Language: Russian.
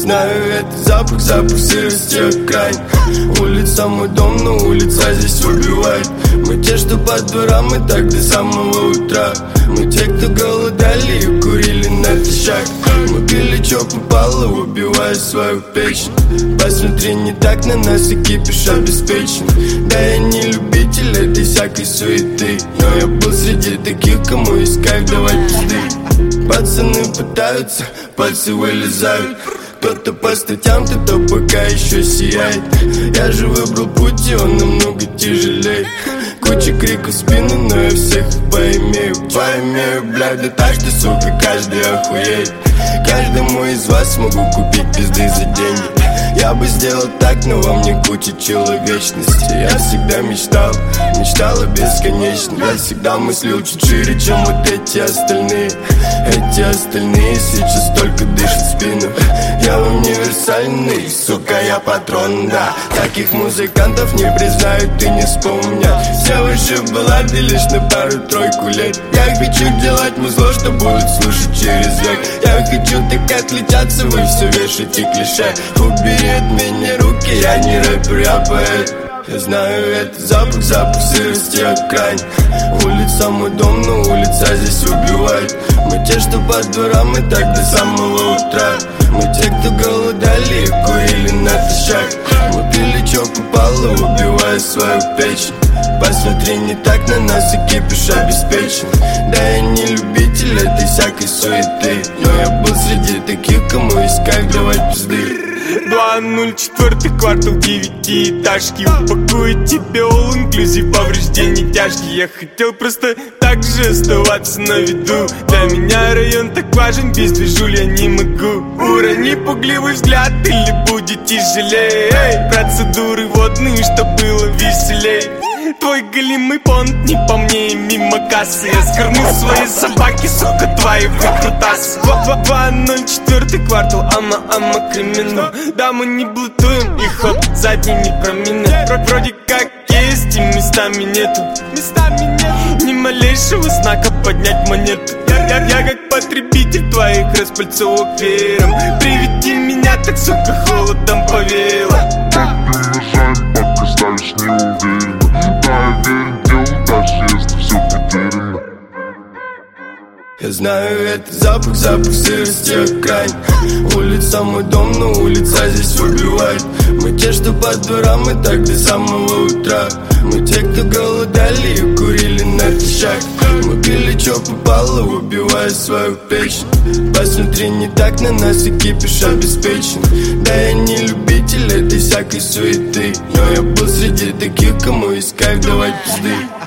знаю, это запах сырости окраин. Улица мой дом, но улица здесь убивает. Мы те, что по дворам, мы так до самого утра. Мы те, кто голодали и курили натощак. Мы пили, чё попало, убивая свою печень. Посмотри, не так на нас и кипиш обеспечен. Да, я не любитель этой всякой суеты, но я был среди таких, кому есть кайф давать пизды. Пацаны пытаются, пальцы вылезают. Кто-то по статьям, кто-то пока еще сияет. Я же выбрал путь, и он намного тяжелее. Куча криков в спину, но я всех поимею, блядь, да так, что, сука, каждый охуеет. Каждому из вас смогу купить пизды за деньги. Я бы сделал так, но во мне куча человечности. Я всегда мечтал о бесконечном. Я всегда мыслил чуть шире, чем вот эти остальные. Эти остальные сейчас только дышат в спину. Я универсальный, сука, я патрон, да. Таких музыкантов не признают и не вспомнят. Все ваши баллады лишь на пару-тройку лет. Я хочу делать музло, что будут слушать через век. Я хочу так отличаться, вы все вешаете клише. Убери от меня руки, я не рэпер, я поэт. Я знаю, это запах сырости окраин. Улица мой дом, но улица здесь убивает. Мы те, что по дворам, мы так до самого утра. Мы те, кто голодали и курили натощак. Мы пили, чё попало, убивая свою печень. Посмотри, не так на нас и кипиш обеспечен. Да, я не любитель этой всякой суеты, но я был среди таких, кому есть кайф давать пизды. 204 квартал 9-этажки. Упакую тебе all-inclusive, повреждения тяжкие. Я хотел просто так же оставаться на виду. Для меня район так важен, без движули я не могу. Урони пугливый взгляд, или будет тяжелее. Процедуры водные, чтоб было веселей. Твой голимый понт не по мне и мимо кассы. Я сгорну свои собаки, сука, твои выкрутасы. 204 квартал, ама криминал. Да, мы не блутуем, и хоп, задний не проминает. Вроде как есть, и местами нету. Ни малейшего знака поднять монету. Я как потребитель твоих распыльцовок веером. Приведи меня, так, сука, холодом повеяло. Приближаем, пока ставишь неуверенно. Да, я верен делу, даже если все потеряно. Я знаю, это запах сырости окраин. Улица мой дом, но улица здесь убивает. Мы те, что по дворам, мы так до самого утра. Мы те, кто голодали и курили натощак. Мы пили, чё попало, убивая свою печень. Посмотри, не так на нас и кипиш обеспечен. Да, я не любитель этой всякой суеты, но я был среди таких, кому есть кайф давать пизды.